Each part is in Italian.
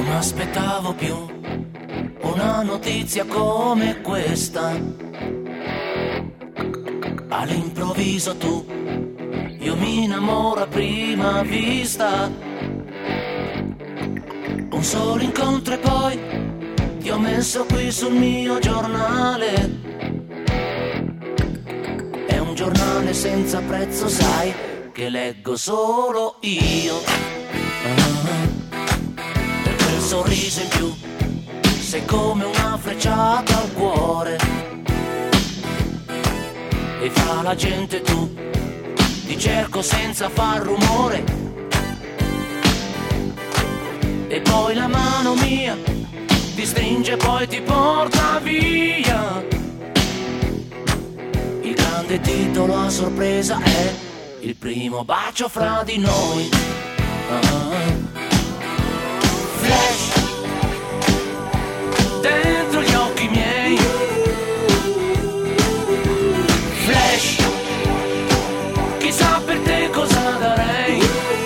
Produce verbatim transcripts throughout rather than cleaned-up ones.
mi aspettavo più una notizia come questa. All'improvviso tu, io mi innamoro a prima vista. Un solo incontro e poi ti ho messo qui sul mio giornale. È un giornale senza prezzo, sai, che leggo solo io. Per quel sorriso in più sei come una frecciata al cuore. E fra la gente tu ti cerco senza far rumore. E poi la mano mia ti stringe e poi ti porta via. Il grande titolo a sorpresa è il primo bacio fra di noi. uh-huh. Flash dentro gli occhi miei. Flash, chissà per te cosa darei.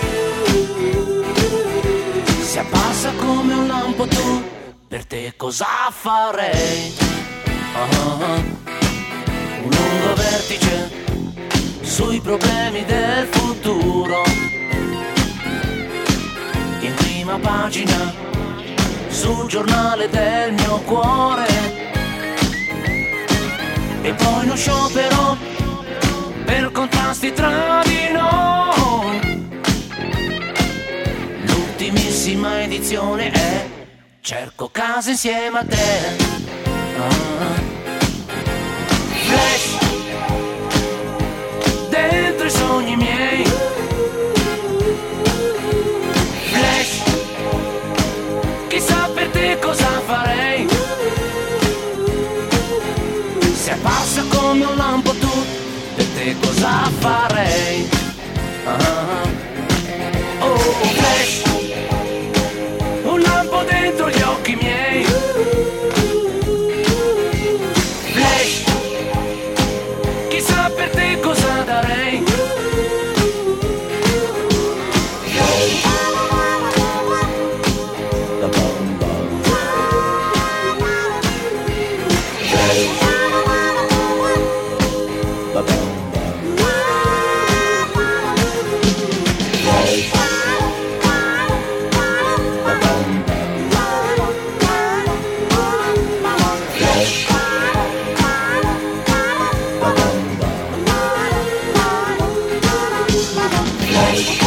Si abbassa come un lampo tu, per te cosa farei? uh-huh. Un lungo vertice sui problemi del futuro. In prima pagina sul giornale del mio cuore. E poi uno sciopero per contrasti tra di noi. L'ultimissima edizione è cerco casa insieme a te. uh-huh. Flash dentro i sogni miei. Flash, chissà per te cosa farei. Se passa come un lampo tu, per te cosa farei? uh-huh. Oh, oh, flash, un lampo dentro gli occhi miei. Flash, chissà per te cosa darei. Flash.